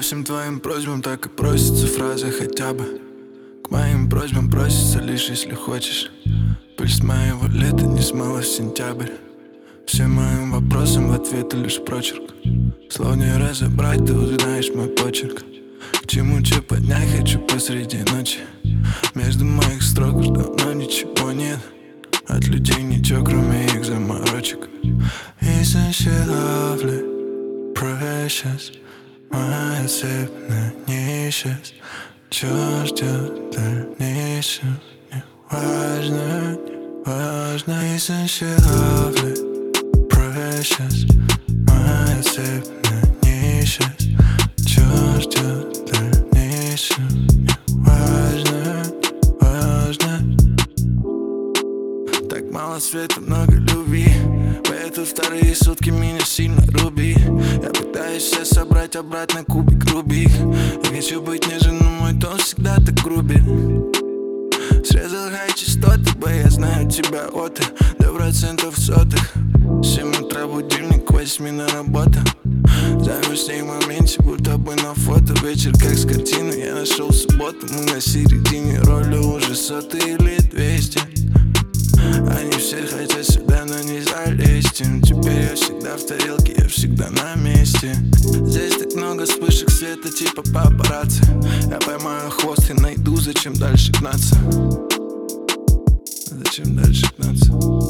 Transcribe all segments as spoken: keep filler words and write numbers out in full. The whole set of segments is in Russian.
всем твоим просьбам так и просится фраза хотя бы. К моим просьбам просится лишь если хочешь. Пыль с моего лета не смыла в сентябрь. Всем моим вопросам в ответы лишь прочерк. Слов не разобрать, ты узнаешь мой почерк. К чему че поднять хочу посреди ночи. Между моих строк уж давно ничего нет. От людей ничего, кроме их заморочек. Isn't she lovely, precious? Моя цепь на ней сейчас. Чё ждет дальнейшем? Не важно, не важно. Isn't she lovely, precious? Моя цепь на ней сейчас. Чё ждет дальнейшем? Не важно, не важно. Так мало света, много любви. Поэтому вторые сутки меня сильно руби. Я пытаюсь все собрать обратно кубик рубик. Я хочу быть нежен, но мой тон всегда так грубен. Срезал хай частоты, бо я знаю тебя от и до процентов сотых. Семь утра будильник, восемь на работу. Займусь в моменте, будто бы на фото. Вечер как с картины, я нашел субботу. Мы на середине роли уже сотый или двести. Они все хотят сюда, но не залезть им. Теперь я всегда в тарелке, я всегда на месте. Здесь так много вспышек света, типа папарацци. Я поймаю хвост и найду, зачем дальше гнаться. Зачем дальше гнаться?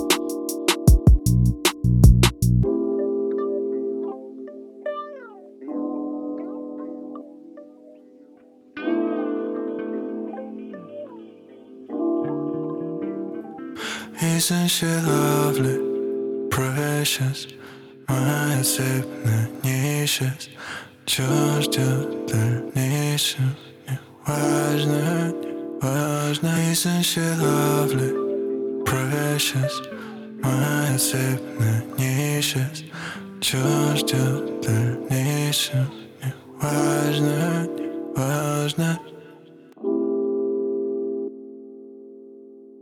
Isn't she lovely, precious? Моя цепь на ней сейчас. Чё ждет дальнейшем? Не важно, не важно. Isn't she lovely, precious? Моя цепь на ней сейчас. Чё ждет дальнейшем?